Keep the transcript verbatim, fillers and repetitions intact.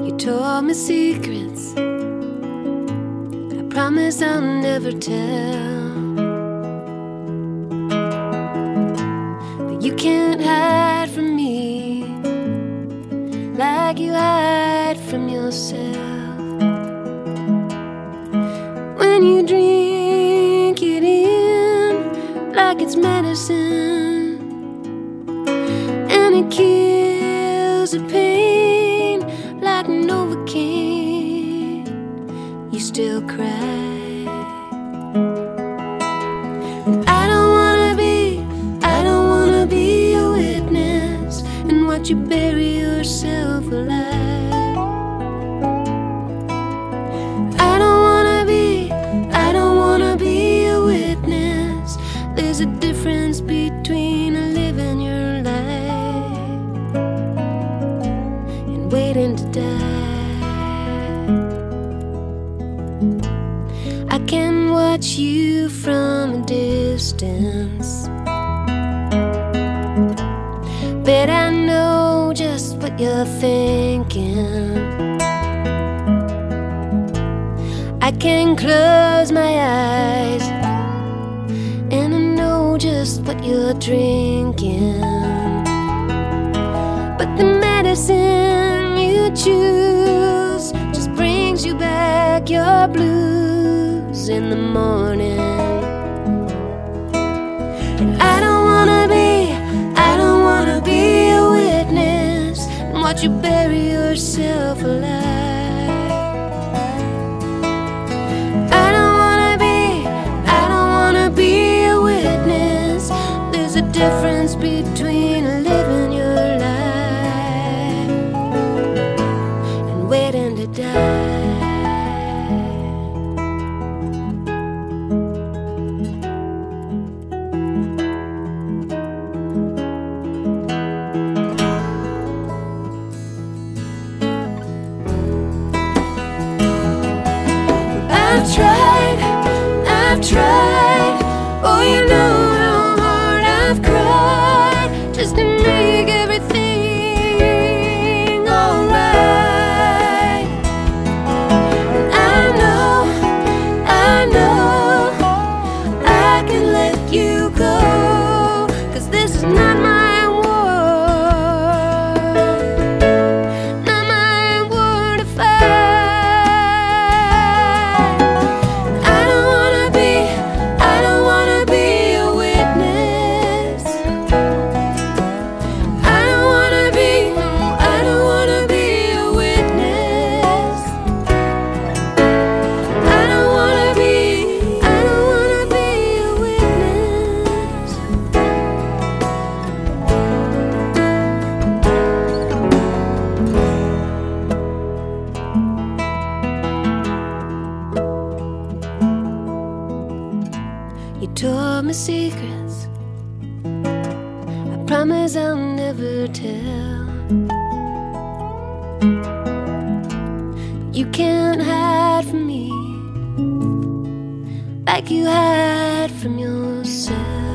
You told me secrets I promise I'll never tell, but you can't hide from me like you hide from yourself. When you drink it in like it's medicine, and it kills the pain like Novocaine, you still cry. I don't wanna be, I don't wanna be a witness and watch you bury yourself alive. I don't wanna be, I don't wanna be a witness. There's a difference between living your life and waiting to die. I can watch you from a distance, but I know just what you're thinking. I can close my eyes and I know just what you're drinking, but the medicine you choose just brings you back your blues in the morning. And I don't wanna be, I don't wanna be a witness and watch you bury yourself alive. I don't wanna be, I don't wanna be a witness. There's a difference between living your life and waiting to die. I've tried, I've tried. Oh, you know how hard I've cried just to make everything alright. I know, I know I can let you go, 'cause this is not my war, not my war to fight. I don't wanna be, I don't wanna be a witness. I don't wanna be, I don't wanna be a witness. I don't wanna be, I don't wanna be a witness. You told me secrets I promise I'll never tell. You can't hide from me like you hide from yourself.